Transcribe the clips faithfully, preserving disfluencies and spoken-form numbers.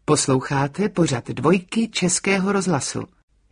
Posloucháte pořad Dvojky Českého rozhlasu.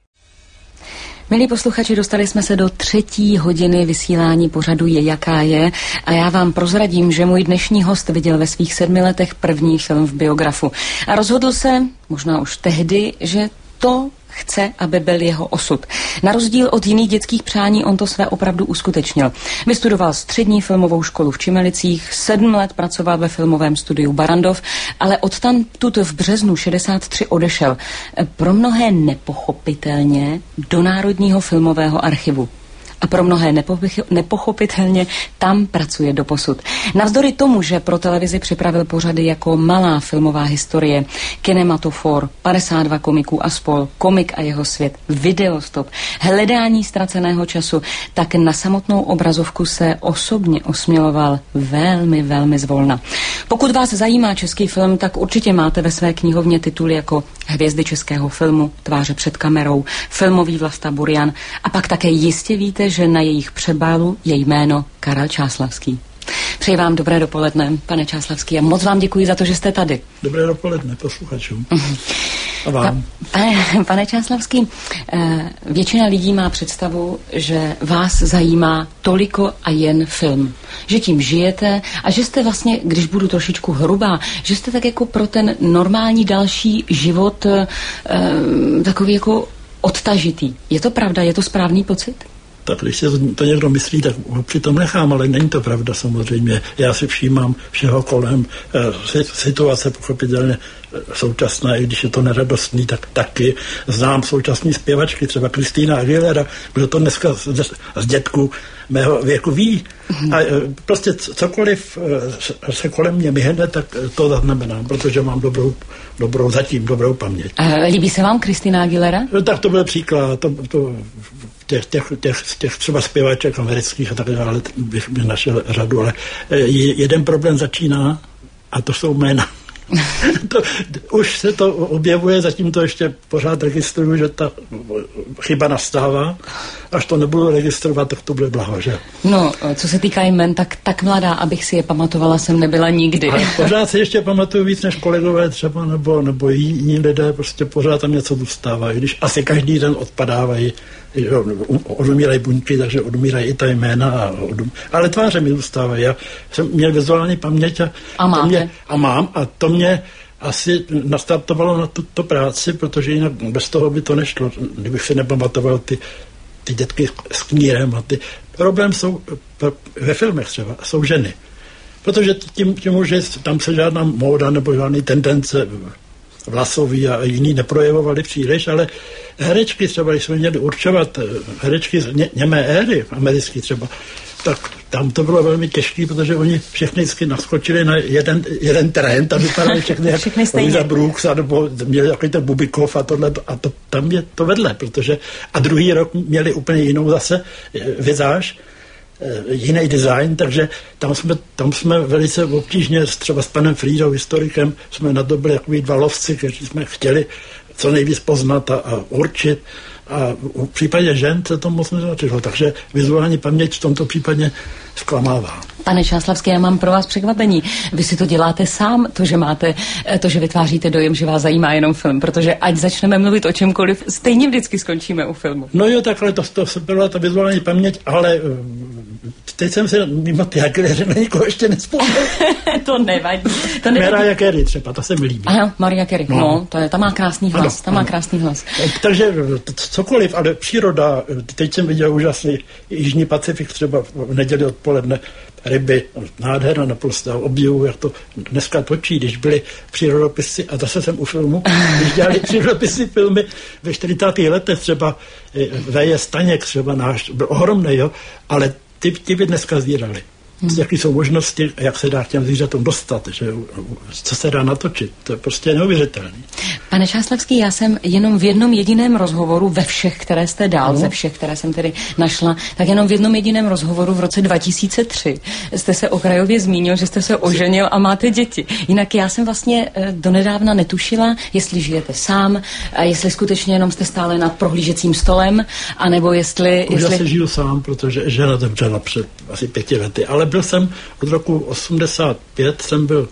Milí posluchači, dostali jsme se do třetí hodiny vysílání pořadu Je jaká je a já vám prozradím, že můj dnešní host viděl ve svých sedmi letech první film v biografu a rozhodl se, možná už tehdy, že to chce, aby byl jeho osud. Na rozdíl od jiných dětských přání on to své opravdu uskutečnil. Vystudoval střední filmovou školu v Čimelicích, sedm let pracoval ve filmovém studiu Barrandov, ale odtamtud v březnu šedesát tři odešel. Pro mnohé nepochopitelně do Národního filmového archivu. A pro mnohé nepo- nepochopitelně tam pracuje doposud. Navzdory tomu, že pro televizi připravil pořady jako Malá filmová historie, Kinematofor, padesát dva komiků a spol, Komik a jeho svět, Videostop, Hledání ztraceného času, tak na samotnou obrazovku se osobně osměloval velmi, velmi zvolna. Pokud vás zajímá český film, tak určitě máte ve své knihovně tituly jako Hvězdy českého filmu, Tváře před kamerou, Filmový Vlasta Burian a pak také jistě víte, že na jejich přebálu je jméno Karel Čáslavský. Přeji vám dobré dopoledne, pane Čáslavský, a moc vám děkuji za to, že jste tady. Dobré dopoledne posluchačům. A vám. Pa, pane, pane Čáslavský, většina lidí má představu, že vás zajímá toliko a jen film. Že tím žijete a že jste vlastně, když budu trošičku hrubá, že jste tak jako pro ten normální další život takový jako odtažitý. Je to pravda? Je to správný pocit? Tak když se to někdo myslí, tak ho přitom nechám, ale není to pravda samozřejmě. Já si všímám všeho kolem, situace pochopitelně současná, i když je to neradostný, tak taky. Znám současné zpěvačky, třeba Kristýna Aguilera, kdo to dneska z, z dětku mého věku ví. A prostě cokoliv se kolem mě myhne, tak to zaznamenám, protože mám dobrou, dobrou zatím dobrou paměť. A líbí se vám Kristýna Aguilera? Tak to byl příklad, to, to Těch, těch, těch, těch třeba zpěvaček amerických a tak dále bych, bych našel řadu, ale jeden problém začíná a to jsou jména. to, už se to objevuje, zatím to ještě pořád registruju, že ta chyba nastává. Až to nebudu registrovat, tak to bude blaho, že? No, co se týká jmen, tak tak mladá, abych si je pamatovala, jsem nebyla nikdy. Ale pořád si ještě pamatuju víc než kolegové třeba, nebo, nebo jiní lidé, prostě pořád tam něco zůstává, i když asi každý den odpadávají, odumírají buňky, takže odumírají i ta jména, a odum... ale tváře mi zůstávají. Já jsem měl vizuální paměť a, a, to mě, a mám a to mě asi nastartovalo na tuto práci, protože jinak bez toho by to nešlo, kdybych si nepamatoval ty ty dětky s knírem a ty. Problém jsou ve filmech třeba, jsou ženy. Protože tím, tím že tam se žádná móda nebo žádný tendence vlasový a jiný neprojevovaly příliš, ale herečky třeba, když jsme měli určovat herečky z ně, němé éry, americký třeba, tak tam to bylo velmi těžké, protože oni všechny vždycky naskočili na jeden, jeden trend a vypadali všechny jak Louisa Brooks, a nebo měli takový ten Bubikov a tohle, a to, tam je to vedle, protože a druhý rok měli úplně jinou zase vizáž, jiný design, takže tam jsme, tam jsme velice obtížně, třeba s panem Frídou, historikem, jsme nadobili takový dva lovci, kteří jsme chtěli co nejvíc poznat a, a určit. A v případě žen se to moc nezačilo, takže vizuální paměť v tomto případě zklamává. Pane Čáslavský, já mám pro vás překvapení. Vy si to děláte sám, to, že máte, to, že vytváříte dojem, že vás zajímá jenom film, protože ať začneme mluvit o čemkoliv, stejně vždycky skončíme u filmu. No jo, takhle to, to byla ta vizuální paměť, ale teď jsem se mimo ty Aguilery na nikoho ještě nespomněl. To nevadí. To nevadí. Mariah Carey třeba, ta se mi líbí. Ano, Mariah Carey, no, no to je, ta má krásný hlas, ano, ta má ano. krásný hlas. Takže cokoliv, ale příroda, teď jsem viděl úžasný Jižní Pacifik, třeba v neděli odpoledne, ryby, nádhera naprosto, obdivu, jak to dneska točí, když byly přírodopisy, a zase jsem u filmu, když dělali přírodopisy filmy ve čtyřicátých letech, třeba V J. Staněk, třeba náš, byl ohromný, jo, ale ty, ty by dneska zvírali. Hmm. Jaké jsou možnosti, jak se dá k těm zvířatům dostat, že, co se dá natočit. To je prostě neuvěřitelné. Pane Čáslavský, já jsem jenom v jednom jediném rozhovoru ve všech, které jste dal, no. ze všech, které jsem tedy našla, tak jenom v jednom jediném rozhovoru v roce dva tisíce tři jste se okrajově zmínil, že jste se oženil a máte děti. Jinak já jsem vlastně donedávna netušila, jestli žijete sám, a jestli skutečně jenom jste stále nad prohlížecím stolem, anebo jestli... Už jestli... já se žiju sám, protože žena zemřela před asi pěti lety, ale byl jsem od roku osmdesát pět, jsem byl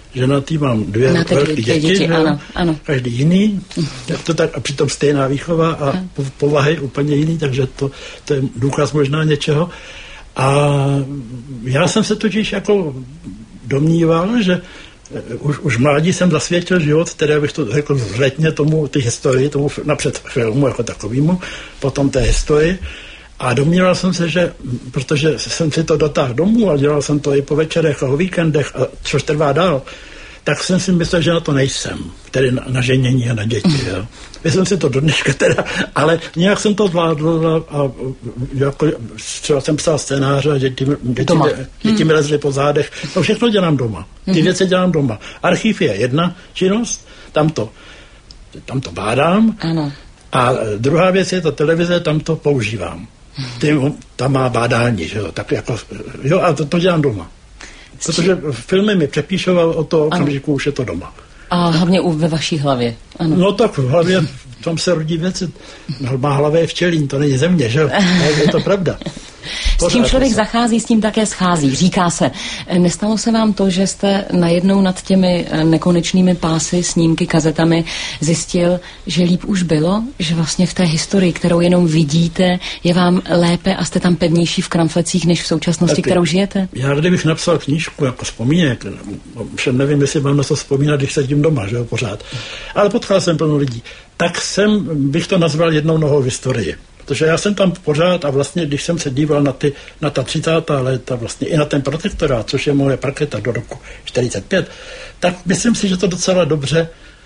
ženatý, mám dvě Máte velké dvě děti, děti, děti ano, ano. Každý jiný, to tak, a přitom stejná výchova a ano. povahy úplně jiný, takže to, to je důkaz možná něčeho. A já jsem se totiž jako domníval, že už, už mládí jsem zasvětil život, tedy bych to řekl vzletně tomu, ty historii, tomu napřed filmu jako takovému, potom té historii. A domníval jsem se, že, protože jsem si to dotáhl domů a dělal jsem to i po večerech a o víkendech, a což trvá dál, tak jsem si myslel, že na to nejsem, tedy na, na ženění a na děti. Jo. Myslím si to do dneška teda, ale nějak jsem to zvládl a, a jako, třeba jsem psal scénáře a děti, děti, děti mi lezly po zádech. To všechno dělám doma. Ty věci dělám doma. Archiv je jedna činnost, tam to, tam to bádám. Ano. A druhá věc je ta televize, tam to používám. Ty, tam má bádání, že jo, tak jako, jo, a to, to dělám doma. Protože filmy mi přepíšou o to okamžiku, už je to doma. A hlavně ve vaší hlavě. Ano. No tak v hlavě, tam se rodí věci. Má hlavě včelín, to není země, že jo? Je to pravda. S tím člověk zachází, s tím také schází. Říká se, nestalo se vám to, že jste najednou nad těmi nekonečnými pásy, snímky, kazetami zjistil, že líp už bylo? Že vlastně v té historii, kterou jenom vidíte, je vám lépe a jste tam pevnější v kramflecích, než v současnosti, tak, kterou žijete? Já kdybych napsal knížku jako vzpomínek, všem nevím, jestli mám na to vzpomínat, když sedím doma, že jo, pořád. Ale potkal jsem plno lidí. Tak jsem, bych to nazval jednou nohou v historii. Protože já jsem tam pořád a vlastně, když jsem se díval na, ty, na ta třicátá léta, vlastně i na ten protektorát, což je moje parketa do roku čtyřicet pět, tak myslím si, že to docela dobře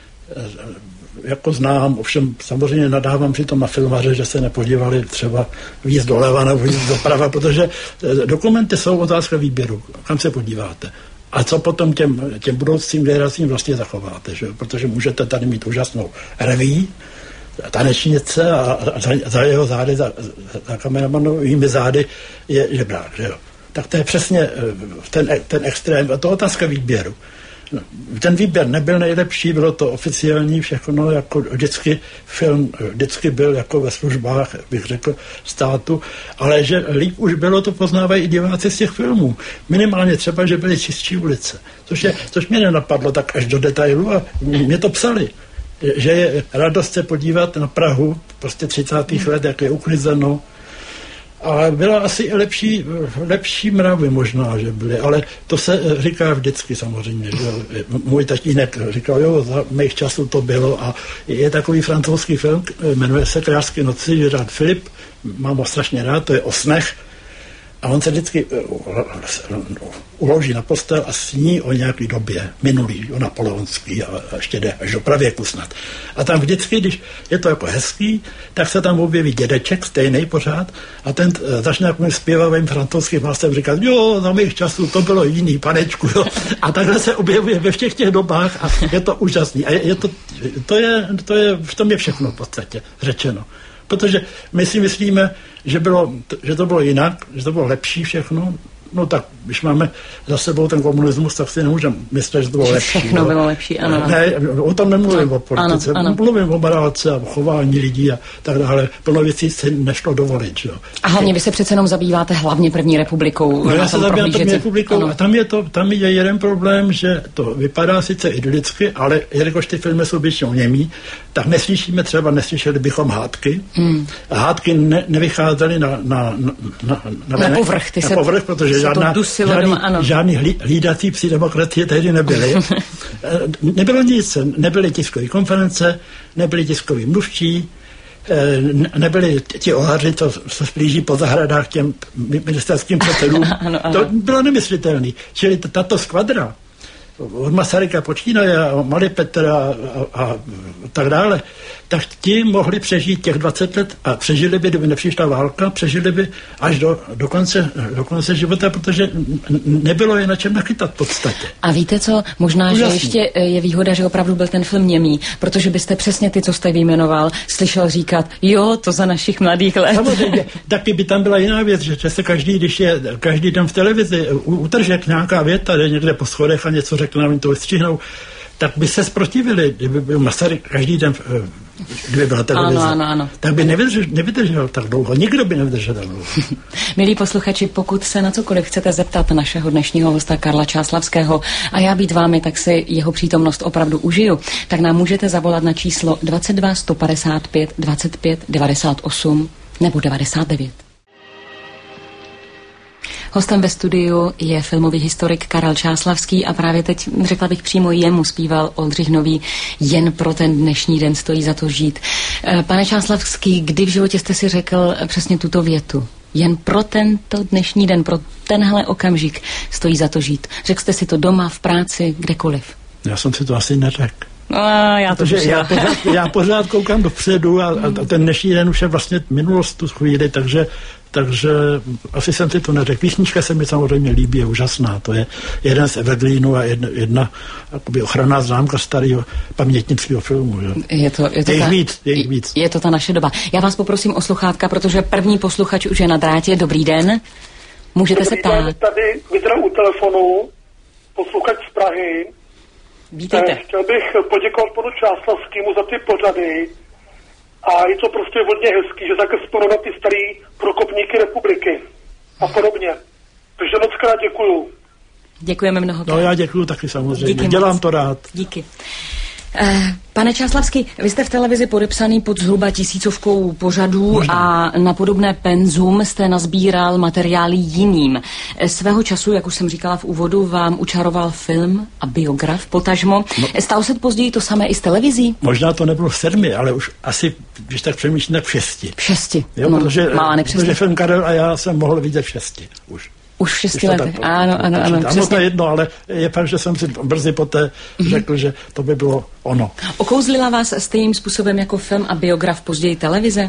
jako znám, ovšem samozřejmě nadávám přitom na filmaře, že se nepodívali třeba víc doleva nebo víc doprava, protože dokumenty jsou otázka výběru, kam se podíváte. A co potom těm, těm budoucím generacím vlastně zachováte, že? Protože můžete tady mít úžasnou reví, tanečnice a, a za, za jeho zády, za, za kameramanovými zády je žebrák, že jo. Tak to je přesně ten, ten extrém, a to otázka výběru. No, ten výběr nebyl nejlepší, bylo to oficiální všechno, jako vždycky film, vždycky byl jako ve službách, bych řekl, státu, ale že líp už bylo, to poznávají i diváci z těch filmů. Minimálně třeba, že byly čistší ulice, což, je, což mě nenapadlo tak až do detailu a mě to psali. Že je radost se podívat na Prahu, prostě třicátých let, jak je uklizeno. Ale byla asi i lepší, lepší mravy možná, že byly, ale to se říká vždycky samozřejmě. Že můj tatínek říkal, jo, za mých časů to bylo a je takový francouzský film, jmenuje se Královské noci, Gerard Philippe, mám ho strašně rád, to je o snech. A on se vždycky uloží na postel a sní o nějaké době minulý, o napoleonský a ještě jde až do pravěku snad. A tam vždycky, když je to jako hezký, tak se tam objeví dědeček, stejný pořád, a ten začne takovým zpěvavým francouzským hlasem říkat, jo, za mých časů to bylo jiný, panečku, jo. A takhle se objevuje ve všech těch dobách a je to úžasný. A je, je to, to, je, to je, v tom je všechno v podstatě řečeno. Protože my si myslíme, že, bylo, že to bylo jinak, že to bylo lepší všechno. No tak, když máme za sebou ten komunismus, tak si nemůžeme myslet, že to bylo lepší. Všechno no. bylo lepší, ano. Ne, o tom nemluvím no, o politice, ano, ano. mluvím o morálce a o chování lidí a tak dále. Plno věcí se nešlo dovolit. Jo. A hlavně vy se přece jenom zabýváte hlavně první republikou. No, já se zabývám první republikou ano. A tam je, to, tam je jeden problém, že to vypadá sice idylicky, ale jelikož ty filmy jsou většinou němí, tak neslyšíme třeba, neslyšeli bychom hádky. Hmm. A hádky ne, nevycházely na, na, na, na, na, na povrch, ty na se, povrch, protože žádná, žádný, doma, žádný hlí, hlídací psi demokracie tehdy nebyly. Nebylo nic, nebyly tiskové konference, nebyly tiskoví mluvčí, nebyli ti ohaři, co se splíží po zahradách těm ministerským předsedům. Ano, ano. To bylo nemyslitelné. Čili tato skvadra od Masaryka počínaje a Malý Petr a, a, a tak dále, tak ti mohli přežít těch dvacet let a přežili by, kdyby nepřišla válka, přežili by až do, do, konce, do konce života, protože nebylo je na čem nachytat v podstatě. A víte co, možná, Užasný. že ještě je výhoda, že opravdu byl ten film němý, protože byste přesně ty, co jste vyjmenoval, slyšel říkat, jo, to za našich mladých let. Samozřejmě, taky by tam byla jiná věc, že se každý, když je každý den v televizi utržek nějaká věta, jde někde po schodech a něco řekne, nám to vystřihnou, tak by se zprotivili, kdyby byl Masaryk každý den v, kdyby byla televize. Ano, ano, ano. Tak by nevydržel, nevydržel tak dlouho. Nikdo by nevydržel tak dlouho. Milí posluchači, pokud se na cokoliv chcete zeptat našeho dnešního hosta Karla Čáslavského a já být vámi, tak si jeho přítomnost opravdu užiju, tak nám můžete zavolat na číslo dvacet dva sto padesát pět dvacet pět devadesát osm nebo devadesát devět. Hostem ve studiu je filmový historik Karel Čáslavský a právě teď, řekla bych, přímo jemu zpíval Oldřich Nový Jen pro ten dnešní den stojí za to žít. Pane Čáslavský, kdy v životě jste si řekl přesně tuto větu? Jen pro tento dnešní den, pro tenhle okamžik stojí za to žít. Řekl jste si to doma, v práci, kdekoliv? Já jsem si to asi neřekl. No, já to já pořád, já pořád koukám dopředu a, a ten dnešní den už je vlastně minulost tu chvíli, takže takže asi jsem si to neřekl. Písnička se mi samozřejmě líbí, je úžasná. To je jeden z evergreenů a jedna, jedna ochranná známka starého pamětnického filmu. Že? Je to, je to je ta, víc, je jich víc. Je to ta naše doba. Já vás poprosím o sluchátka, protože první posluchač už je na drátě. Dobrý den. Můžete Dobrý se ptát. Den, tady Vidra u telefonu, posluchač z Prahy. Vítejte. Eh, chtěl bych poděkovat panu Čáslavskému za ty pořady. A je to prostě hodně hezký, že také vzpomíná ty starý prokopníky republiky a podobně. Takže moc krát děkuju. Děkujeme mnohokrát. No já děkuju taky samozřejmě. Díky Dělám moc. to rád. Díky. Pane Čáslavský, vy jste v televizi podepsaný pod zhruba tisícovkou pořadů Možná. a na podobné penzum jste nazbíral materiály jiným. Svého času, jak už jsem říkala v úvodu, vám učaroval film a biograf, potažmo. No. Stalo se později to samé i s televizí? Možná to nebylo v sedmi, ale už asi, když tak přemýšlím, tak v šesti. V šesti, jo, no, protože, má protože film Karel a já jsem mohl vidět v šesti už. Už v šesti letech, ano, ano, ano. Ano, to je jedno, ale je fakt, že jsem si brzy poté mm-hmm. řekl, že to by bylo ono. Okouzlila vás stejným způsobem jako film a biograf později televize?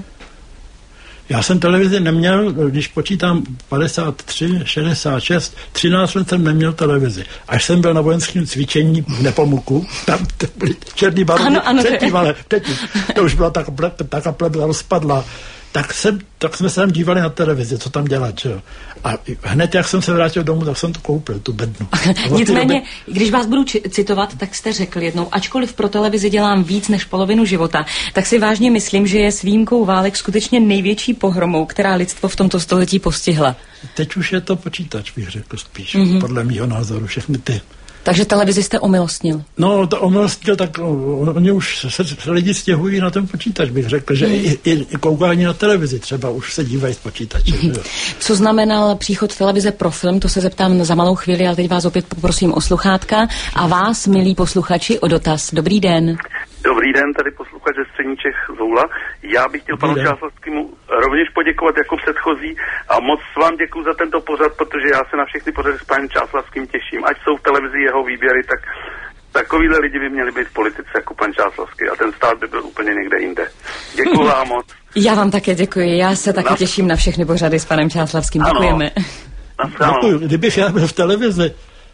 Já jsem televizi neměl, když počítám padesát tři, šedesát šest, třináct let jsem neměl televizi. Až jsem byl na vojenském cvičení v Nepomuku, tam byly černý barvy, předtím, ale předtím, to už byla ta, ta kaple byla rozpadla. Tak, jsem, tak jsme se tam dívali na televizi, co tam dělat, že jo. A hned, jak jsem se vrátil domů, tak jsem to koupil, tu bednu. Nicméně, doby... když vás budu či- citovat, tak jste řekl jednou, ačkoliv pro televizi dělám víc než polovinu života, tak si vážně myslím, že je s výjimkou válek skutečně největší pohromou, která lidstvo v tomto století postihla. Teď už je to počítač, bych řekl spíš, mm-hmm. podle mýho názoru, všechny ty. Takže televizi jste omilostnil? No, to omilostnil, tak oni už se, se lidi stěhují na ten počítač, bych řekl, že mm. i, i, i koukání na televizi třeba už se dívají z počítače. Mm. Co znamenal příchod televize pro film, to se zeptám za malou chvíli, ale teď vás opět poprosím o sluchátka a vás, milí posluchači, o dotaz. Dobrý den. Dobrý den, tady posluchač ze Střední Čech Zoula. Já bych chtěl panu Čáslavskému rovněž poděkovat jako předchozí a moc vám děkuji za tento pořad, protože já se na všechny pořady s panem Čáslavským těším. Ať jsou v televizi jeho výběry, tak takovýhle lidi by měli být v politice jako pan Čáslavský a ten stát by byl úplně někde jinde. Děkuji vám moc. Já vám také děkuji, já se taky na... těším na všechny pořady s panem Čáslavským. Děkujeme. Děkuji. Kdybych já byl v televizi,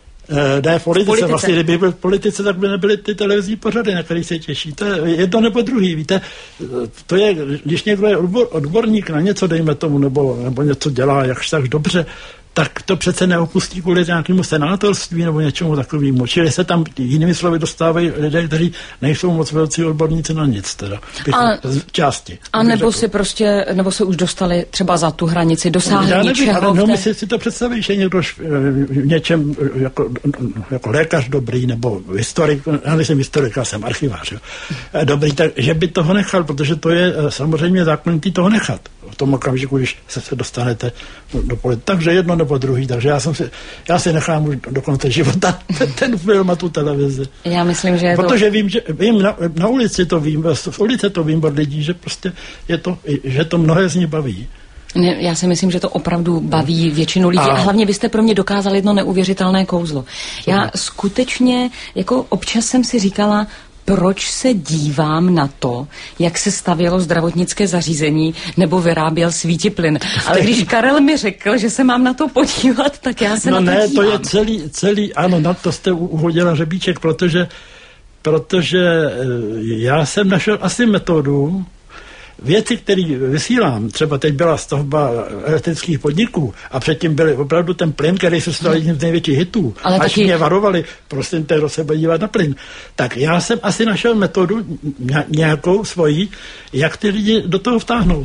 ne v politice, politice. Vlastně, kdyby byl v politice, tak by nebyly ty televizní pořady, na který se těšíte. Jedno nebo druhý, víte, to je, když někdo je odbor, odborník na něco, dejme tomu, nebo, nebo něco dělá jakž tak dobře, tak to přece neopustí kvůli nějakému senátorství nebo něčemu takovému. Čili se tam jinými slovy dostávají lidé, kteří nejsou moc velcí odborníci na nic, teda. A, z části. A nebo si prostě, nebo se už dostali třeba za tu hranici, dosáhli Já něčeho. Ale no, my si, si to představíš, že někdo v něčem jako, jako lékař dobrý, nebo historik, já nejsem historik, já jsem archivář, jo. Dobrý, tak, že by toho nechal, protože to je samozřejmě zákonitý toho nechat. V tom okamžiku, když se, se dostanete do, do politiky. Takže jedno nebo druhý, takže já, jsem si, já si nechám už do konce života ten, ten film a tu televizi. Já myslím, že je Protože to... vím, že vím, na, na ulici to vím, v ulici to vím od lidí, že prostě je to, že to mnohé z nich baví. Ne, já si myslím, že to opravdu baví většinu lidí a, a hlavně vy jste pro mě dokázal jedno neuvěřitelné kouzlo. Já skutečně, jako občas jsem si říkala, proč se dívám na to, jak se stavělo zdravotnické zařízení nebo vyráběl svítiplyn. Ale když Karel mi řekl, že se mám na to podívat, tak já se no na to ne, dívám. to je celý, celý, ano, na to jste uhodila řebíček, protože, protože já jsem našel asi metodu, věci, které vysílám, třeba teď byla stavba elektrických podniků a předtím byly opravdu ten plyn, který se stal jedním z největších hitů. Ale až taky... mě varovali, prosím tě, se podívat na plyn. Tak já jsem asi našel metodu nějakou svoji, jak ty lidi do toho vtáhnout.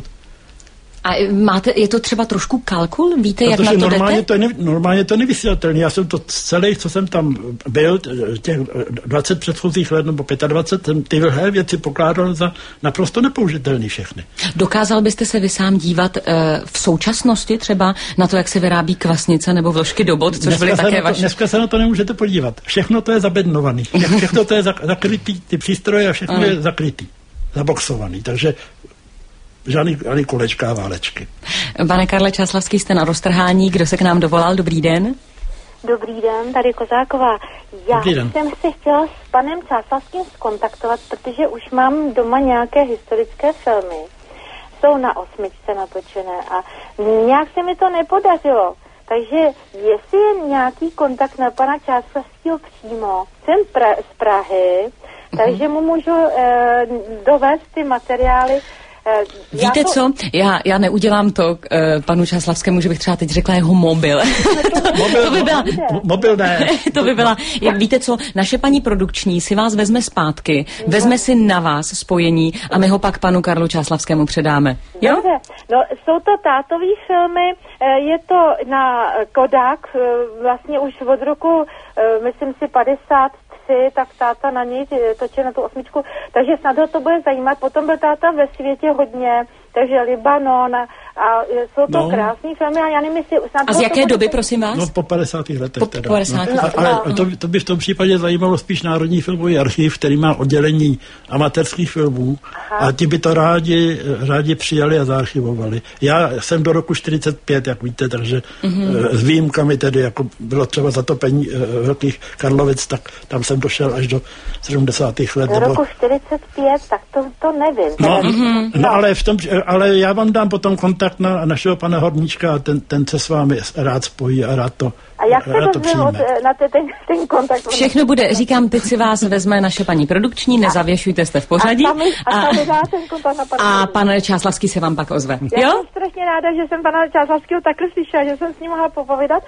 A máte, je to třeba trošku kalkul? Víte, protože jak na to normálně jdete? To je ne, normálně to je nevysvětlitelné. Já jsem to celý, co jsem tam byl, těch dvacet předchozích let nebo dvacet pět, jsem tyhle věci pokládal za naprosto nepoužitelný všechny. Dokázal byste se vy sám dívat uh, v současnosti třeba na to, jak se vyrábí kvasnice nebo vložky do bod, což dneska byly také to, vaše... Dneska se na to nemůžete podívat. Všechno to je zabednovaný. Všechno to je zakrytý, ty přístroje a všechno je zakrytý, zaboxovaný. Takže žádný ani kolečka a válečky. Pane Karle Čáslavský, jste na roztrhání. Kdo se k nám dovolal? Dobrý den. Dobrý den, tady Kozáková. Já jsem se chtěla s panem Čáslavským skontaktovat, protože už mám doma nějaké historické filmy. Jsou na osmičce natočené a nějak se mi to nepodařilo. Takže jestli je nějaký kontakt na pana Čáslavského přímo, jsem pra- z Prahy, mm-hmm. takže mu můžu eh, dovést ty materiály. Víte to... co? Já, já neudělám to k uh, panu Čáslavskému, že bych třeba teď řekla jeho mobil. mobil, to by byla... mobil ne. to by byla... Jak, víte co? Naše paní produkční si vás vezme zpátky, vezme si na vás spojení a my ho pak panu Karlu Čáslavskému předáme. Jo? Dobře. No, jsou to tátový filmy, je to na Kodak, vlastně už od roku, myslím si, padesát tak táta na něj točil na tu osmičku, takže snad ho to bude zajímat. Potom byl táta ve světě hodně, takže Libanon a, a jsou to no. krásný filmy a já nevím, jestli snad... A z jaké to doby, bude... prosím vás? No po padesátých letech po teda. padesátých No. letech. Ale no. to, to by v tom případě zajímalo spíš Národní filmový archiv, který má oddělení amatérských filmů. Aha. A ti by to rádi, rádi přijali a zaarchivovali. Já jsem do roku čtyřicet pět, jak víte, takže mm-hmm. s výjimkami tedy, jako bylo třeba zatopení velkých Karlovic, tak tam jsem došel až do sedmdesátých let. Do roku čtyřicet pět, tak to, to nevím. No, mm-hmm. no, ale, v tom, ale já vám dám potom kontakt na našeho pana Horníčka a ten, ten se s vámi rád spojí a rád to A jak se dozvím na te, ten, ten kontakt? Všechno bude, říkám, teď si vás vezme naše paní produkční, nezavěšujte, jste v pořadí. A, sami, a, a, ten kontakt na a pan Čáslavský se vám pak ozve. Já jo? jsem strašně ráda, že jsem pana Čáslavského takhle slyšela, že jsem s ním mohla popovídat.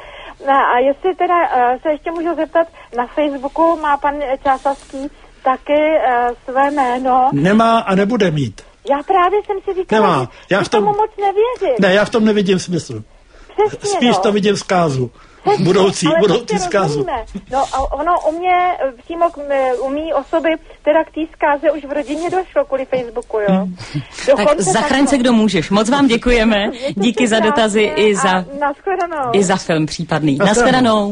A jestli teda uh, se ještě můžu zeptat, na Facebooku má pan Čáslavský taky uh, své jméno. Nemá a nebude mít. Já právě jsem si říkala, Nemá. že, já že v tom, tomu moc nevěřím. Ne, já v tom nevidím smysl. Přesně, Spíš no. to vidím zkázu. Budoucí, ale budoucí zkázu. No a ono u mě, přímo k, u mý osoby, teda k té zkáze už v rodině došlo kvůli Facebooku, jo. Tak zachraň se, kdo můžeš. Moc vám děkujeme. Díky za dotazy i za, i za film případný. Nashledanou.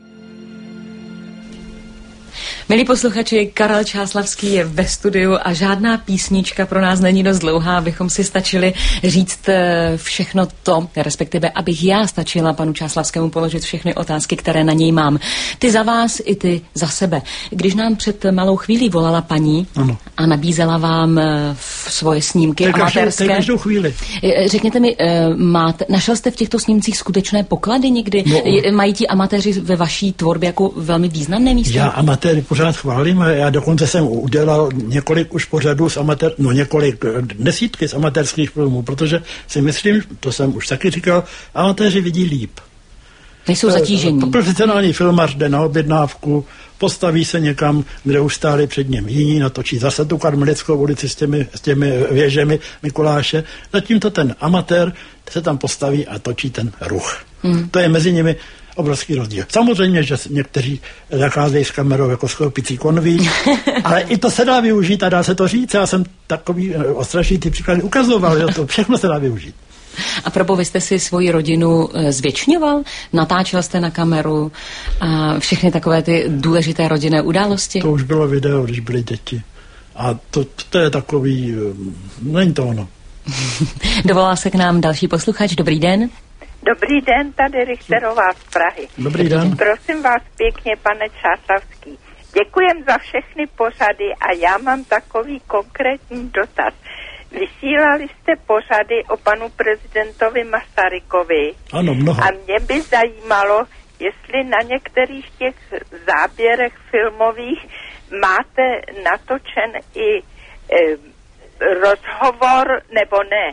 Milí posluchači, Karel Čáslavský je ve studiu a žádná písnička pro nás není dost dlouhá, abychom si stačili říct všechno to, respektive abych já stačila panu Čáslavskému položit všechny otázky, které na něj mám. Ty za vás i ty za sebe. Když nám před malou chvílí volala paní ano. a nabízela vám svoje snímky tak amatérské. Tak každou chvíli. Řekněte mi, máte, našel jste v těchto snímcích skutečné poklady někdy? No. Mají ti amatéři ve vaší tvorbě jako velmi významné místo? Já amatéry pořád chválím a já dokonce jsem udělal několik už pořadů z amatér, no několik, desítky z amatérských filmů, protože si myslím, to jsem už taky říkal, amatéři vidí líp. Nejsou zatížení. Profesionální filmař jde na objednávku, postaví se někam, kde už stáli před ním jiní, natočí zase tu Karmelickou ulici s těmi, s těmi věžemi Mikuláše, zatímco ten amatér se tam postaví a točí ten ruch. Hmm. To je mezi nimi obrovský rozdíl. Samozřejmě, že někteří zacházejí s kamerou jako s chloupicí konví, ale i to se dá využít a dá se to říct. Já jsem takový ostrašitý příklad ukazoval, že to všechno se dá využít. A probo, vy jste si svoji rodinu zvětšňoval? Natáčel jste na kameru a všechny takové ty důležité rodinné události? To už bylo video, když byly děti. A to, to je takový, není to ono. Dovolal se k nám další posluchač. Dobrý den. Dobrý den, tady Richterová z Prahy. Dobrý den. Prosím vás pěkně, pane Čáslavský. Děkujem za všechny pořady a já mám takový konkrétní dotaz. Vysílali jste pořady o panu prezidentovi Masarykovi. Ano, mnoho. A mě by zajímalo, jestli na některých těch záběrech filmových máte natočen i e, rozhovor, nebo ne,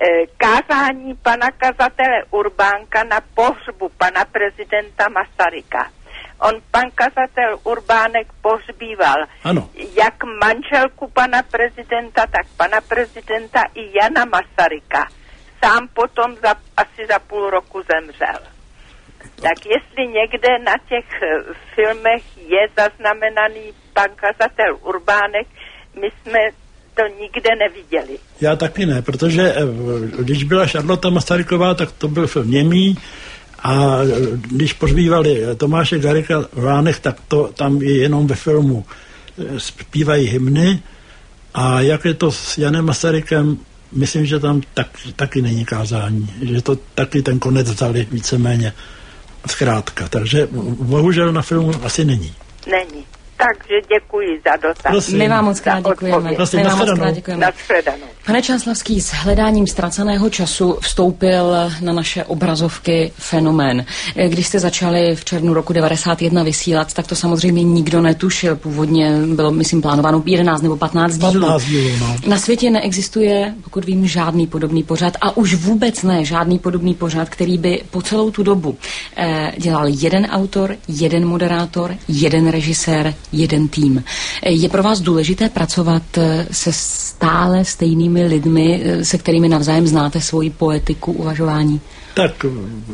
kázání pana kazatele Urbánka na pohřbu pana prezidenta Masaryka. On, pan kazatel Urbánek, pohřbíval ano. jak manželku pana prezidenta, tak pana prezidenta i Jana Masaryka. Sám potom za, asi za půl roku zemřel. Tak jestli někde na těch filmech je zaznamenaný pan kazatel Urbánek, my jsme to nikde neviděli. Já taky ne, protože když byla Šarlota Masaryková, tak to byl film němý, a když pohřbívali Tomáše Garrigua v Vánech, tak to tam je jenom ve filmu zpívají hymny, a jak je to s Janem Masarykem, myslím, že tam tak, taky není kázání, že to taky ten konec vzali víceméně zkrátka, takže bohužel na filmu asi není. Není. Takže děkuji za dotaz. Prosím. My vám moc krát děkujeme. Prosím, My vám moc krát děkujeme. Nashledanou. Pane Čáslavský, s hledáním ztraceného času vstoupil na naše obrazovky fenomén. Když jste začali v červnu roku devadesát jedna vysílat, tak to samozřejmě nikdo netušil. Původně bylo, myslím, plánováno jedenáct nebo patnáct dílů. patnáct dílů no. Na světě neexistuje, pokud vím, žádný podobný pořad a už vůbec ne žádný podobný pořad, který by po celou tu dobu eh, dělal jeden autor, jeden moderátor, jeden režisér, jeden tým. Je pro vás důležité pracovat se stále stejnými lidmi, se kterými navzájem znáte svoji poetiku, uvažování? Tak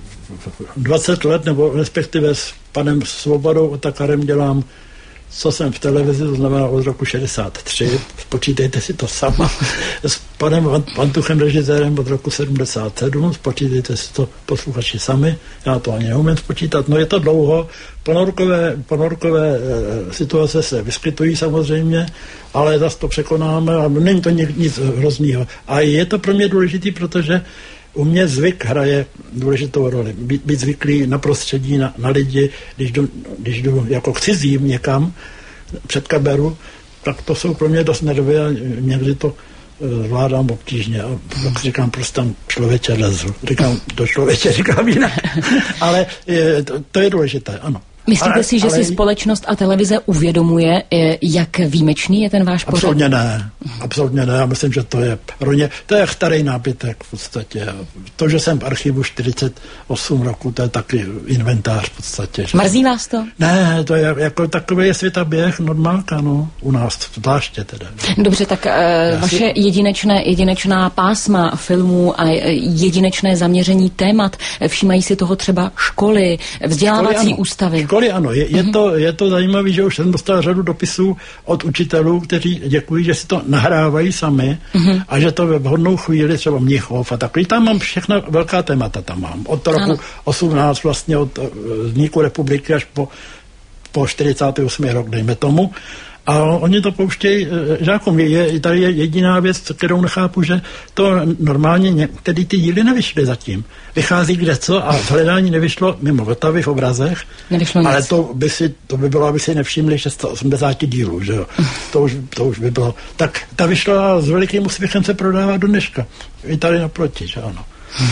dvacet let, nebo respektive s panem Svobodou Otakarem dělám, co jsem v televizi, to znamená od roku šedesát tři, spočítejte si to sama, s panem Vantuchem režisérem od roku sedmdesát sedm, spočítejte si to posluchači sami, já to ani neumím spočítat, no je to dlouho, ponorkové, ponorkové e, situace se vyskytují samozřejmě, ale zase to překonáme a není to nic, nic hroznýho. A je to pro mě důležitý, protože u mě zvyk hraje důležitou roli. Být, být zvyklý na prostředí, na, na lidi, když jdu, když jdu jako k cizím někam před kameru, tak to jsou pro mě dost nervy a někdy to uh, zvládám obtížně. A tak říkám, prostě tam člověče lezu. Říkám, do člověče říkám jinak. Ale je, to, to je důležité, ano. Myslíte ale, si, že ale... si společnost a televize uvědomuje, jak výjimečný je ten váš pořad? Absolutně ne. Absolutně ne. Já myslím, že to je pro ně, to je starý nábytek v podstatě. To, že jsem v archivu čtyřicet osm roku, to je taky inventář v podstatě. Že... Mrzí vás to? Ne, to je jako takový je světaběh, normálka, no. U nás zvláště teda. Dobře, tak uh, vaše si... jedinečné, jedinečná pásma filmů a jedinečné zaměření témat, všímají si toho třeba školy, vzdělávací školy, ústavy? Školy, ano. Je, je, uh-huh. to, je to zajímavé, že už jsem dostal řadu dopisů od učitelů, kteří děkují, že si to nahrávají sami uh-huh. a že to ve vhodnou chvíli, třeba Mnichov a takový. Tam mám všechna velká témata, tam mám. Od roku ano. osmnáct vlastně, od vzniku republiky až po, po čtyřicátý osmý rok, dejme tomu. A oni to pouštějí žákům. Je, tady je jediná věc, kterou nechápu, že to normálně některé ty díly nevyšly zatím. Vychází kde co a v hledání nevyšlo mimo Vltavy v obrazech, ale to by, si, to by bylo, aby si nevšimli šest set osmdesát dílů, že jo. To už, to už by bylo. Tak ta vyšla s velikým úspěchem, se prodává do dneška. I tady naproti, že ano.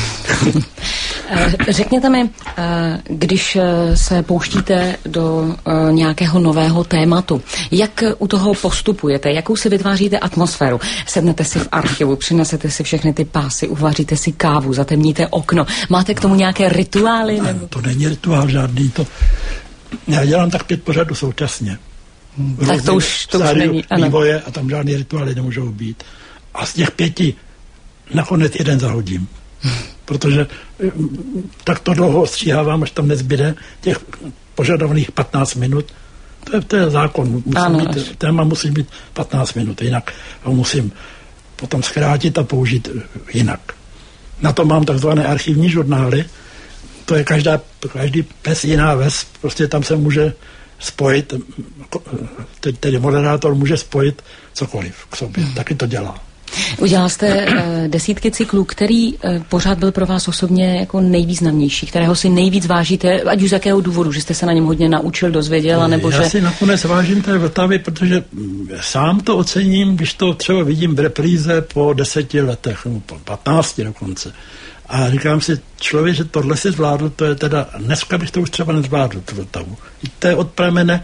Řekněte mi, když se pouštíte do nějakého nového tématu, jak u toho postupujete, jakou si vytváříte atmosféru? Sednete si v archivu, přinesete si všechny ty pásy, uvaříte si kávu, zatemníte okno. Máte k tomu nějaké rituály? Ne, nebo? To není rituál žádný. To... Já dělám tak pět pořadů současně. Hmm, tak to už, to už není. Vývoje a tam žádný rituály nemůžou být. A z těch pěti nakonec jeden zahodím. Protože tak to dlouho stříhávám, až tam nezbyde těch požadovaných patnáct minut. To je, to je zákon. Musí ano, být, téma musí být patnáct minut, jinak ho musím potom zkrátit a použít jinak. Na to mám takzvané archivní žurnály. To je každá, každý pes jiná ves. Prostě tam se může spojit, tedy moderátor může spojit cokoliv k sobě. Taky to dělá. Udělal jste uh, desítky cyklů, který uh, pořád byl pro vás osobně jako nejvýznamnější, kterého si nejvíc vážíte, ať už z jakého důvodu, že jste se na něm hodně naučil, dozvěděl, anebo Já že... si nakonec vážím té Vltavy, protože sám to ocením, když to třeba vidím v repríze po deseti letech, nebo po patnácti dokonce. A říkám si, člověk, že tohle si zvládl, to je teda, dneska bych to už třeba nezvládl, tu Vltavu. To je od pramene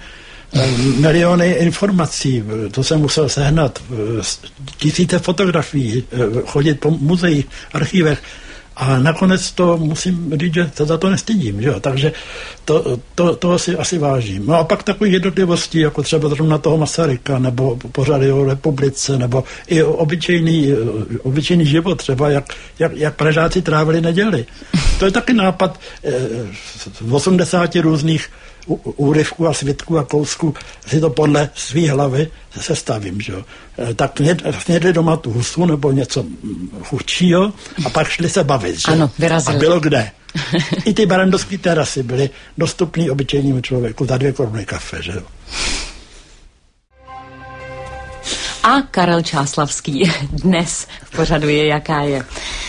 miliony informací, to jsem musel sehnat, tisíce fotografií, chodit po muzeích, archívech a nakonec to musím říct, že za to nestydím, že jo? Takže to, to, to asi, asi vážím. No a pak takových jednotlivostí, jako třeba zrovna toho Masaryka, nebo pořady o republice, nebo i obyčejný, obyčejný život, třeba jak, jak, jak Pražáci trávili neděli. To je taky nápad eh, v osmdesáti různých úryvků a svitků a kousků si to podle svý hlavy sestavím, že jo. Tak snědli doma tu husu nebo něco chudšího a pak šli se bavit, že? Ano, vyrazili. A bylo kde. I ty barandovské terasy byly dostupný obyčejnému člověku za dvě koruny kafe, že jo. A Karel Čáslavský dnes v pořadu Je jaká je.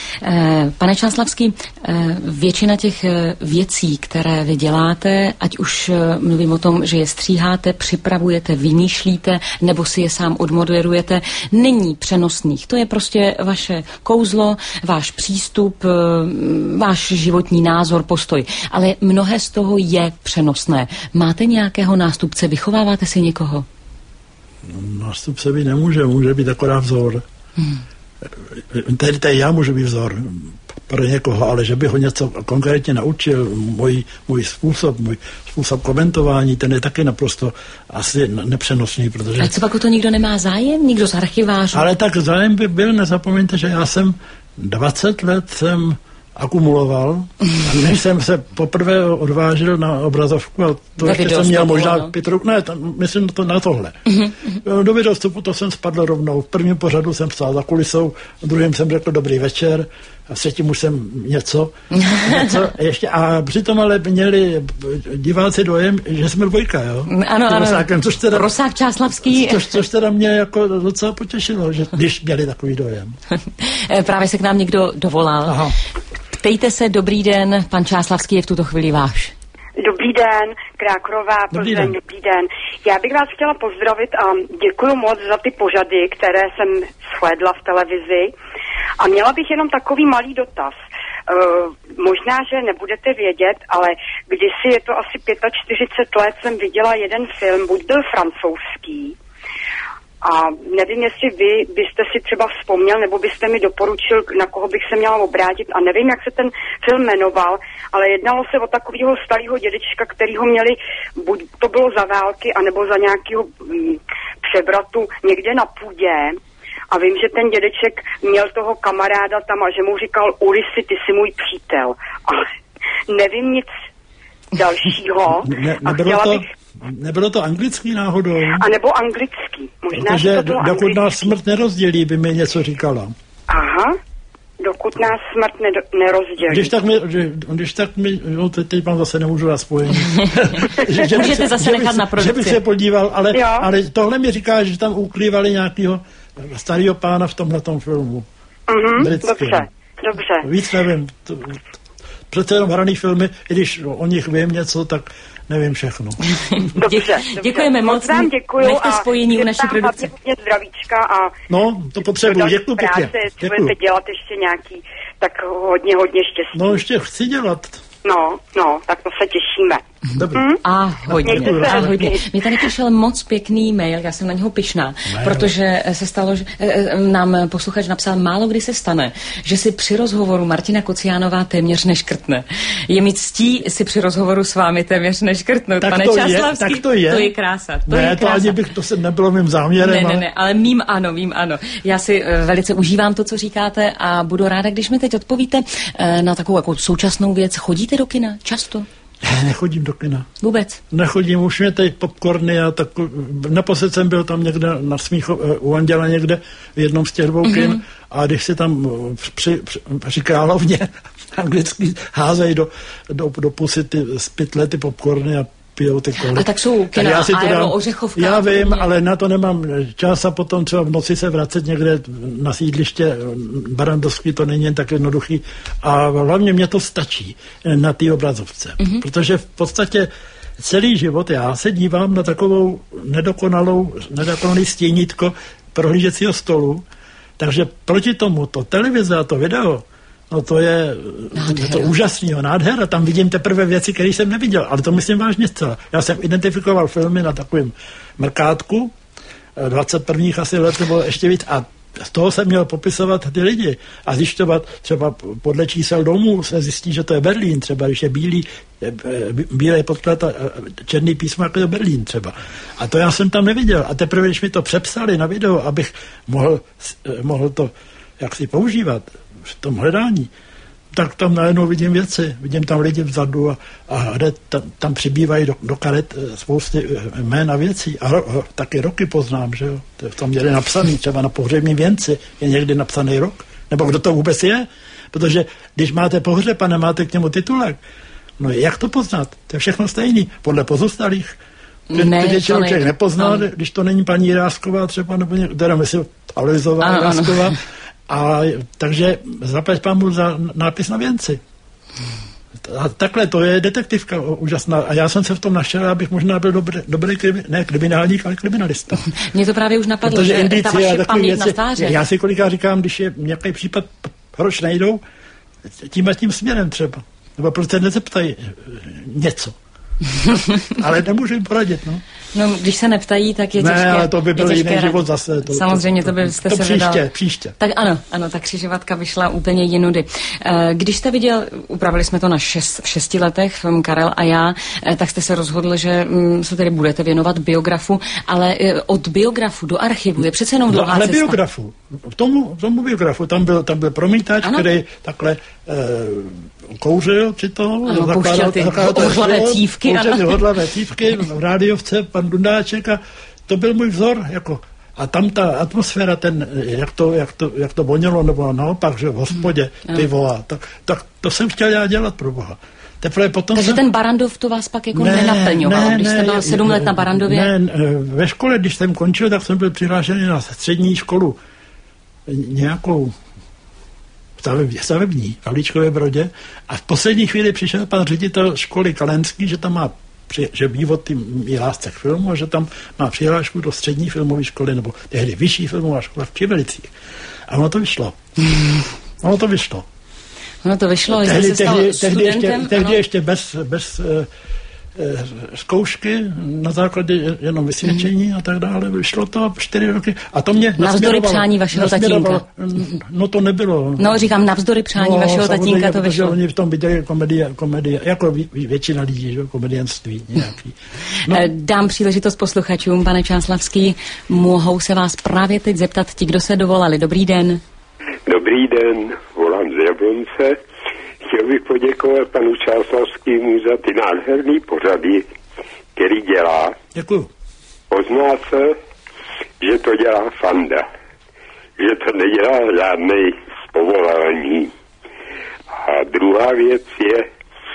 Pane Čáslavský, většina těch věcí, které vy děláte, ať už mluvím o tom, že je stříháte, připravujete, vymýšlíte, nebo si je sám odmoderujete, není přenosných. To je prostě vaše kouzlo, váš přístup, váš životní názor, postoj. Ale mnohé z toho je přenosné. Máte nějakého nástupce? Vychováváte si někoho? Nástupce být nemůže, může být akorát vzor. Hmm. Tedy, tedy já můžu být vzor pro někoho, ale že by ho něco konkrétně naučil, můj, můj způsob, můj způsob komentování, ten je taky naprosto asi nepřenosný, protože... A co pak o to nikdo nemá zájem? Nikdo z archivářů? Ale tak zájem by byl, nezapomeňte, že já jsem dvacet let jsem akumuloval, než jsem se poprvé odvážil na obrazovku, a to ještě jsem měl možná no. Petru, ne, tam, myslím to na tohle. Mm-hmm. Do videostupu to jsem spadl rovnou. V prvním pořadu jsem stál za kulisou, v druhém jsem řekl dobrý večer, a v třetím už jsem něco, něco ještě, a přitom ale měli diváci dojem, že jsme dvojka, jo? Ano, ano, Rosákem, což teda, Rosák Čáslavský. Což, což teda mě jako docela potěšilo, že když měli takový dojem. Právě se k nám někdo dovolal. Aha. Ptejte se, dobrý den, pan Čáslavský je v tuto chvíli váš. Dobrý den, Krákorová, dobrý den. dobrý den. Já bych vás chtěla pozdravit a děkuji moc za ty pořady, které jsem shlédla v televizi. A měla bych jenom takový malý dotaz. Uh, možná, že nebudete vědět, ale kdysi, je to asi čtyřicet pět let, jsem viděla jeden film, buď byl francouzský, a nevím, jestli vy byste si třeba vzpomněl, nebo byste mi doporučil, na koho bych se měla obrátit. A nevím, jak se ten film jmenoval, ale jednalo se o takového starého dědečka, kterýho měli, buď to bylo za války, anebo za nějakého mm, převratu někde na půdě. A vím, že ten dědeček měl toho kamaráda tam a že mu říkal, Ulisi, ty jsi můj přítel. Ale nevím nic dalšího. Ne, a chtěla to... bych... Nebylo to anglický náhodou? A nebo anglický. Možná, protože to bylo dokud anglický. Nás smrt nerozdělí, by mi něco říkala. Aha, dokud nás smrt ne- nerozdělí. Když tak mi, když tak mi no, teď, teď mám zase nemůžu na spojení. že, že Můžete se, zase že nechat by, na produkci. Že bych se podíval, ale, ale tohle mi říká, že tam ukrývali nějakého starého pána v tomhletom filmu. Mhm, dobře, dobře. Víc nevím. To, přece jenom hraný filmy, i když o nich vím něco, tak nevím všechno. Dobře, děkujeme moc. Vám děkuju. Nechte spojení u naší produkce. Hodně zdravíčka a... No, to potřebuji. Děkuji pěkně. Práce, budete dělat ještě nějaký, tak hodně, hodně štěstí. No, ještě chci dělat. No, no, tak to se těšíme. Dobrý. Hm? A hodně, a hodně. Mě tady přišel moc pěkný mail, já jsem na něho pyšná, mail. Protože se stalo, že nám posluchač napsal, málo kdy se stane, že si při rozhovoru Martina Kociánová téměř neškrtne. Je mi ctí si při rozhovoru s vámi téměř neškrtnout, tak pane to Čáslavský. Je, tak to je. To je krása. To ne, je krása. to ani bych, to se nebylo mým záměrem. Ne, ne, ale... ne, ale mým ano, mým ano. Já si uh, velice užívám to, co říkáte a budu ráda, když mi teď odpovíte uh, na takovou jako současnou věc. Chodíte do kina často? Ne, nechodím do kina. Vůbec? Nechodím, už mě teď popcorny a tak. Naposled jsem byl tam někde na Smícho, u Anděla někde v jednom z těch dvou kin mm-hmm. a když si tam při, při, při královně anglicky házejí do, do, do pusy ty z pytle ty popcorny a pijou ty koly. A tak jsou kina, tak Aero, Ořechovka. Já vím, ale na to nemám čas a potom třeba v noci se vracet někde na sídliště Barandovský, to není jen tak jednoduchý. A hlavně mě to stačí na té obrazovce. Mm-hmm. Protože v podstatě celý život já se dívám na takovou nedokonalou, nedokonalý stínítko prohlížecího stolu, takže proti tomu to televize a to video, no to je, je to úžasného, nádhera. Tam vidím teprve věci, které jsem neviděl, ale to myslím vážně zcela. Já jsem identifikoval filmy na takovém mrkátku, dvacet prvních asi let nebo ještě víc, a z toho jsem měl popisovat ty lidi a zjišťovat, třeba podle čísel domů se zjistí, že to je Berlín, třeba když je bílý, bílý podklad a černý písmo, jako je Berlín třeba. A to já jsem tam neviděl. A teprve, když mi to přepsali na video, abych mohl, mohl to jaksi používat v tom hledání, tak tam najednou vidím věci. Vidím tam lidi vzadu a, a tam, tam přibývají do, do karet spousty jmén a věcí. A ro, taky roky poznám, že jo. V tom měli napsaný, třeba na pohřebním věnci je někdy napsaný rok. Nebo kdo to vůbec je. Protože když máte pohřeb a nemáte k němu titulek, no jak to poznat? To je všechno stejný. Podle pozůstalých. Ne, Teď člověk ne, nepozná, ne. Když to není paní Jirásková třeba, nebo někdo, teda myslím, Aloisová Jirásková. A takže zaplať pámu za nápis na věnci. A takhle, to je detektivka úžasná. A já jsem se v tom našel, abych možná byl dobrý, dobrý krimi, ne kriminálník, ale kriminalista. Mně to právě už napadlo, protože že ta vaše paměť na stáře. Já si kolikrát říkám, když je nějaký případ, proč nejdou, tím a tím směrem třeba. Nebo proč se nezeptají něco. Ale nemůžu jim poradit, no. No, když se neptají, tak je těžké. Ne, ale to by byl jiný rad... život zase. To, Samozřejmě, to, to, to byste to se příště, vydal. příště. Tak ano, ano, ta křižovatka vyšla úplně jinudy. Když jste viděl, upravili jsme to na šest, šesti letech, film Karel a já, tak jste se rozhodl, že se tedy budete věnovat biografu, ale od biografu do archivu je přece jenom dlouhá no, ale cesta. biografu, v tomu, v tomu biografu, tam byl, tam byl promítač, ano. který takhle eh, kouřil, či to, ano, pouštěl ty hodlavé cívky. Pouštěl ty hodlavé cívky v rádiovce, pan Dundáček, a to byl můj vzor, jako. A tam ta atmosféra, ten, jak to, jak to, jak to vonělo, nebo naopak, že v hospodě, hmm. pivo, a tak, tak to jsem chtěl já dělat, pro boha. Teprve potom Takže jsem... ten Barandov to vás pak jako ne, nenaplňoval, ne, když jste byl ne, sedm let na Barandově? Ne, ve škole, když jsem končil, tak jsem byl přihlášený na střední školu nějakou stavební v Havlíčkově Brodě, a v poslední chvíli přišel pan ředitel školy Kalenský, že tam má že vývod je lásce k filmu a že tam má přihlášku do střední filmové školy, nebo tehdy vyšší filmová škola v Čivelicích. A ono to vyšlo. Ono to vyšlo. Ono to vyšlo, tehdy, že se stal tehdy, studentem. Tehdy ještě, tehdy ještě bez, bez eh, eh, zkoušky, na základě jenom vysvědčení mm. a tak dále. Vyšlo to čtyři roky. A to mě navzdory přání vašeho tatínka. No to nebylo. No říkám, navzdory přání no, vašeho tatínka to vyšlo. Oni v tom viděli komedie, komedie jako většina lidí, že? Komedianství nějaký. No. Dám příležitost posluchačům, pane Čáslavský, mohou se vás právě teď zeptat ti, kdo se dovolali. Dobrý den. Dobrý den, volám z Jablonce. Chtěl bych poděkovat panu Čáslavskému za ty nádherný pořady, který dělá. Děkuju. Pozná se, že to dělá Fanda. Že to nedělá žádnej z povolání. A druhá věc je,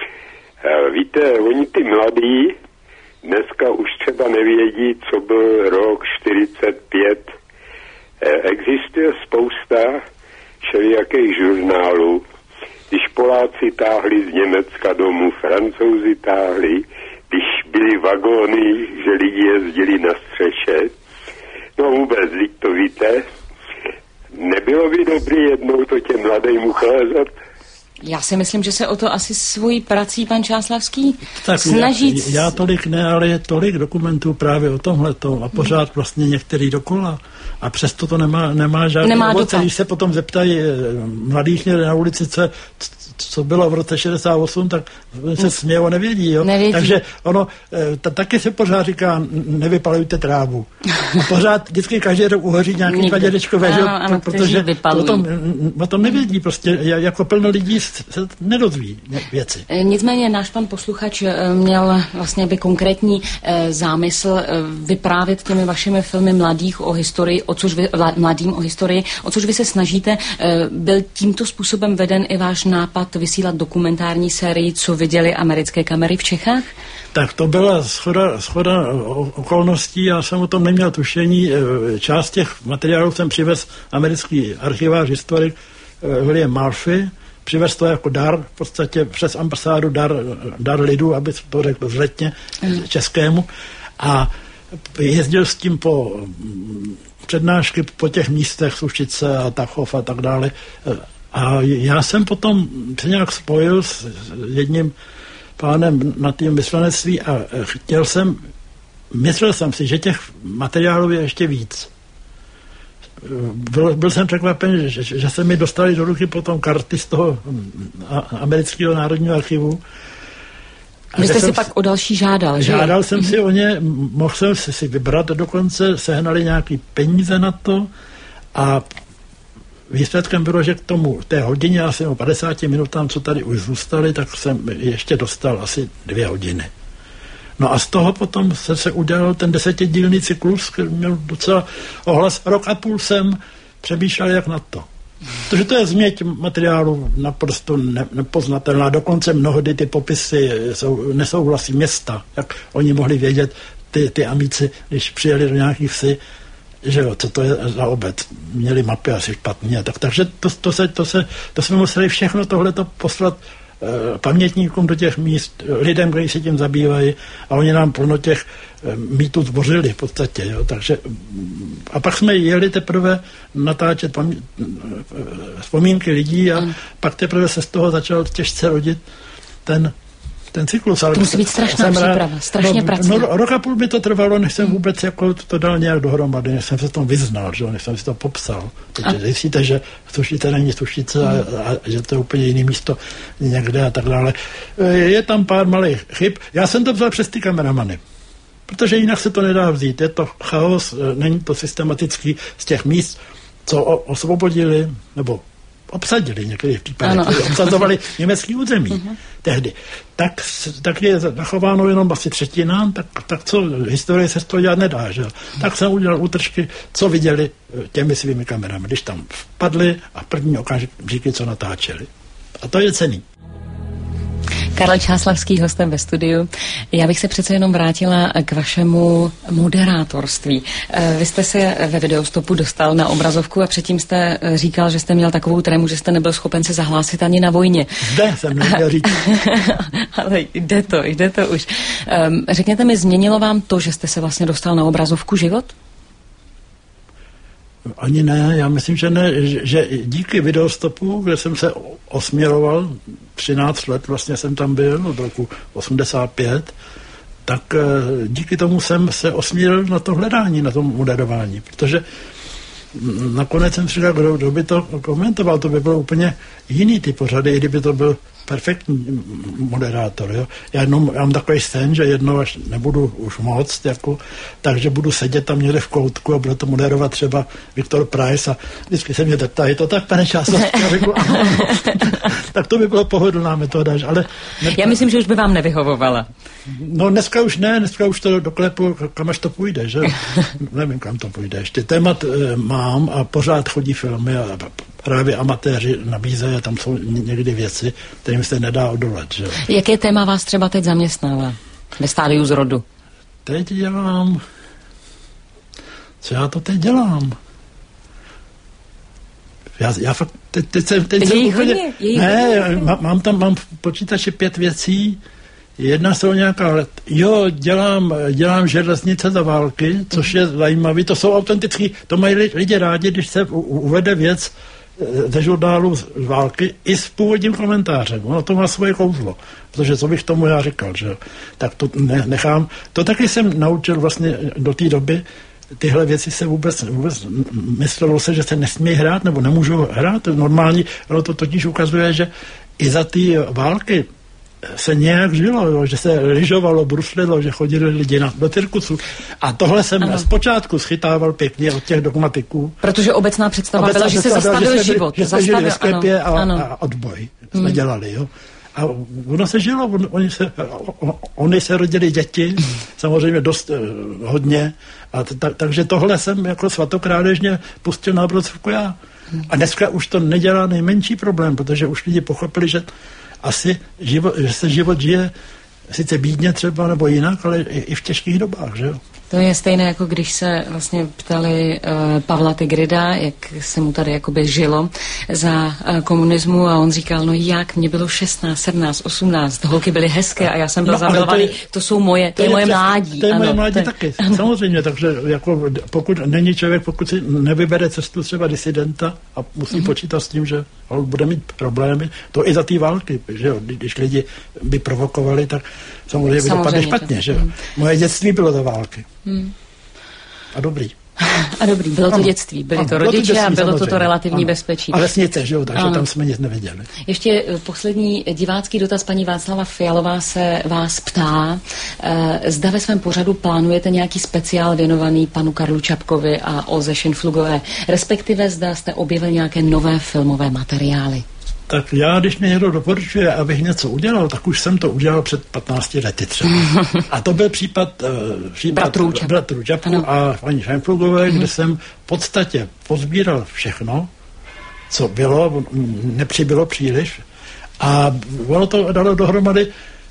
víte, oni ty mladí dneska už třeba nevědí, co byl rok čtyřicet pět. Existuje spousta všelijakých žurnálů. Když Poláci táhli z Německa domů, Francouzi táhli, když byly vagóny, že lidi jezdili na střeše. No vůbec, teď to víte. Nebylo by dobrý jednou to těm mladým ukázat? Já si myslím, že se o to asi svojí prací pan Čáslavský tak snaží... Já, já tolik ne, ale je tolik dokumentů právě o tomhletom a pořád vlastně některý dokola. A přesto to nemá, nemá žádný nemá ovoce. Když se potom zeptají mladých někde na ulici, co, co bylo v roce šedesát osm, tak se smějou, nevědí. Jo? nevědí. Takže ono, t- taky se pořád říká, nevypalujte trávu. A pořád vždycky každý rok uhoří nějaký padědečkové, protože o tom, o tom nevědí. Prostě jako plno lidí se nedozví věci. Nicméně náš pan posluchač měl vlastně by konkrétní zámysl vyprávět těmi vašimi filmy mladých o historii, o což vy, mladým o historii, o což vy se snažíte. Byl tímto způsobem veden i váš nápad vysílat dokumentární sérii, co viděli americké kamery v Čechách? Tak to byla shoda, shoda okolností, já jsem o tom neměl tušení. Část těch materiálů jsem přivez americký archivář, historik William Murphy, přivez to jako dar, v podstatě přes ambasádu dar, dar lidu, aby to řekl vzletně mm. českému. A jezdil s tím po přednášky po těch místech, Sušice a Tachov a tak dále. A já jsem potom se nějak spojil s jedním pánem na tým vyslanectví a chtěl jsem, myslel jsem si, že těch materiálů je ještě víc. Byl, byl jsem překvapen, že, že se mi dostali do ruky potom karty z toho amerického národního archivu. Vy jste si pak o další žádal, že? Žádal jsem si o ně, mohl jsem si, si vybrat, dokonce sehnali nějaký peníze na to a výsledkem bylo, že k tomu té hodině asi o padesáti minutám, co tady už zůstali, tak jsem ještě dostal asi dvě hodiny. No a z toho potom se, se udělal ten desetidílný cyklus, který měl docela ohlas. Rok a půl jsem přemýšlel, jak na to. Protože to je změť materiálu naprosto ne, nepoznatelná. Dokonce mnohdy ty popisy jsou, nesouhlasí města, jak oni mohli vědět, ty, ty amíci, když přijeli do nějakých vsi, že jo, co to je za obec. Měli mapy asi špatně. Tak, takže to, to, se, to, se, to jsme museli všechno tohleto poslat eh, pamětníkům do těch míst, lidem, kteří se tím zabývají a oni nám plno těch eh, mýtů zbořili v podstatě. Jo, takže, a pak jsme jeli teprve natáčet pamě, eh, vzpomínky lidí a mm. pak teprve se z toho začal těžce rodit ten ten cyklus. To musí být strašná příprava, strašně no, pracovní. No, rok a půl by to trvalo, než jsem vůbec jako to dal nějak dohromady, než jsem se tom vyznal, že? Než jsem si to popsal. Takže zjistíte, že Sušice není Sušice a, a, a že to je úplně jiné místo někde a tak dále. Je tam pár malých chyb. Já jsem to vzal přes ty kameramany, protože jinak se to nedá vzít. Je to chaos, není to systematický z těch míst, co osvobodili, nebo obsadili některých případech, obsazovali německý území uh-huh. tehdy. Tak, tak je zachováno jenom asi třetina, tak, tak co, historie se z toho dělat nedá, že? Tak jsem udělal útržky, co viděli těmi svými kamerami, když tam vpadli a první okamžiky, co natáčeli. A to je cenný. Karel Čáslavský hostem ve studiu. Já bych se přece jenom vrátila k vašemu moderátorství. Vy jste se ve videostopu dostal na obrazovku a předtím jste říkal, že jste měl takovou trému, že jste nebyl schopen se zahlásit ani na vojně. Zde jsem neměl říct. Ale jde to, jde to už. Řekněte mi, změnilo vám to, že jste se vlastně dostal na obrazovku život? Ani ne, já myslím, že ne, že díky videostopu, kde jsem se osměroval, třináct let vlastně jsem tam byl, od roku osmdesát pět, tak díky tomu jsem se osměril na to hledání, na tom moderování, protože nakonec jsem si říkal, kdo, kdo by to komentoval, to by bylo úplně jiný ty pořady, i kdyby to byl perfektní moderátor. Jo. Já jenom já mám takový sen, že jednou až nebudu už moc, jako, takže budu sedět tam někde v koutku a budu to moderovat třeba Viktor Price a vždycky se mě zeptá, je to tak, pane Čáslavský? Tak to by bylo pohodlná metoda. Ale já myslím, že už by vám nevyhovovala. No dneska už ne, dneska už to doklepu, kam až to půjde, že? Nevím, kam to půjde. Ještě témat e, mám a pořád chodí filmy a právě amatéři nabízejí a tam jsou někdy věci, kterým se nedá odolat, že? Jaké téma vás třeba teď zaměstnává ve stádiu zrodu? Teď dělám... Co já to teď dělám? Já, já fakt... Teď, teď jsem... Teď jsem úplně, hodně, ne, má, mám tam mám v počítači pět věcí. Jedna jsou nějaká... Jo, dělám, dělám železnice za války, což je zajímavý. To jsou autentický... To mají lidi rádi, když se u, uvede věc ze žurnálu z války i s původním komentářem. Ono to má svoje kouzlo. Protože co bych tomu já říkal, že tak to ne, nechám. To taky jsem naučil vlastně do té doby. Tyhle věci se vůbec, vůbec myslelo se, že se nesmí hrát, nebo nemůžu hrát. Normální, ono to totiž ukazuje, že i za ty války se nějak žilo, jo, že se lyžovalo, bruslilo, že chodili lidi na, do cirkusu. A tohle jsem ano. zpočátku schytával pěkně od těch dogmatiků. Protože obecná představa obecná byla, že se zastavil že život. Že jsme žili ve sklepě a, a odboj jsme hmm. dělali. Jo. A ono se žilo, on, oni, se, on, oni se rodili děti, samozřejmě dost eh, hodně. A ta, takže tohle jsem jako svatokrádežně pustil na obrazovku já. A dneska už to nedělá nejmenší problém, protože už lidi pochopili, že asi život, že se život žije sice bídně třeba nebo jinak, ale i, i v těžkých dobách, že jo? To je stejné, jako když se vlastně ptali uh, Pavla Tigrida, jak se mu tady jakoby žilo za uh, komunismu a on říkal, no jak, mě bylo šestnáct, sedmnáct, osmnáct, holky byly hezké a já jsem byl no, zamilovaný, to, je, to jsou moje, to, to je moje mládí. To je ano, moje mládí to je, taky, ano. Samozřejmě, takže jako pokud není člověk, pokud si nevybere cestu třeba disidenta a musí mm-hmm. počítat s tím, že on bude mít problémy, to i za ty války, že jo, když lidi by provokovali, tak samozřejmě by dopadne špatně, že jo. Mm. Moje dětství bylo za války. Hmm. A dobrý. A dobrý, bylo to ano. dětství, byli ano, to rodiče dětství, a bylo to to relativní ano. bezpečí. A vesnice, že jo, takže ano. tam jsme nic neviděli. Ještě poslední divácký dotaz, paní Václava Fialová se vás ptá, zda ve svém pořadu plánujete nějaký speciál věnovaný panu Karlu Čapkovi a Olze Šinflugové, respektive zda jste objevil nějaké nové filmové materiály. Tak já, když mě někdo doporučuje, abych něco udělal, tak už jsem to udělal před patnácti lety třeba. A to byl případ, uh, případ bratrů, Čap. bratrů Čapku a paní Šajnflugové, mm. kde jsem v podstatě pozbíral všechno, co bylo, nepřibylo příliš. A ono to dalo dohromady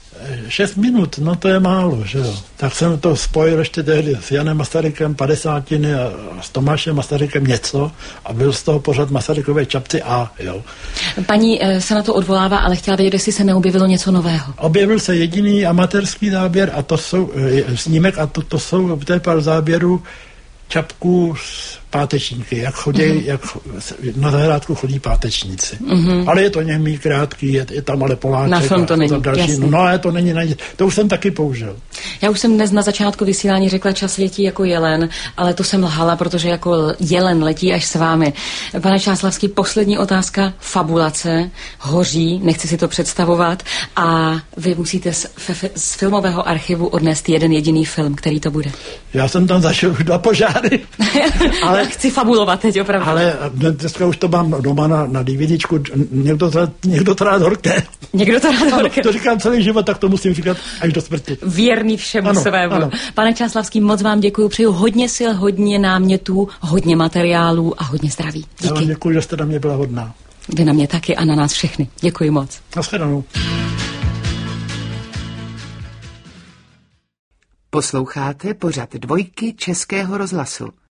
šest minut, no to je málo, že jo. Tak jsem to spojil ještě tehdy s Janem Masarykem padesátiny a s Tomášem Masarykem něco a byl z toho pořad Masarykové Čapci a jo. Paní se na to odvolává, ale chtěla vědět, jestli se neobjevilo něco nového. Objevil se jediný amatérský záběr a to jsou snímek a to, to jsou v té pár záběrů Čapků z pátečníky, jak chodí, mm-hmm. jak na zahrádku chodí pátečníci. Mm-hmm. Ale je to němý, krátký, je, je tam ale Poláček. Na film to není, další, no, no, to není, není, to už jsem taky použil. Já už jsem dnes na začátku vysílání řekla, čas letí jako jelen, ale to jsem lhala, protože jako jelen letí až s vámi. Pane Čáslavský, poslední otázka, fabulace, hoří, nechci si to představovat a vy musíte z, z filmového archivu odnést jeden jediný film, který to bude. Já jsem tam zašel už dva požáry. Ale chci fabulovat teď opravdu. Ale dneska už to mám doma na, na DVDčku. Někdo to, někdo to rád horké. Někdo to rád horké. To říkám celý život, tak to musím říkat až do smrti. Věrný všemu ano, svému. Ano. Pane Čáslavský, moc vám děkuji. Přeju hodně sil, hodně námětů, hodně materiálů a hodně zdraví. Díky. Já vám děkuji, že jste na mě byla hodná. Vy na mě taky a na nás všechny. Děkuji moc. Naschledanou. Posloucháte pořad Dvojky Českého rozhlasu.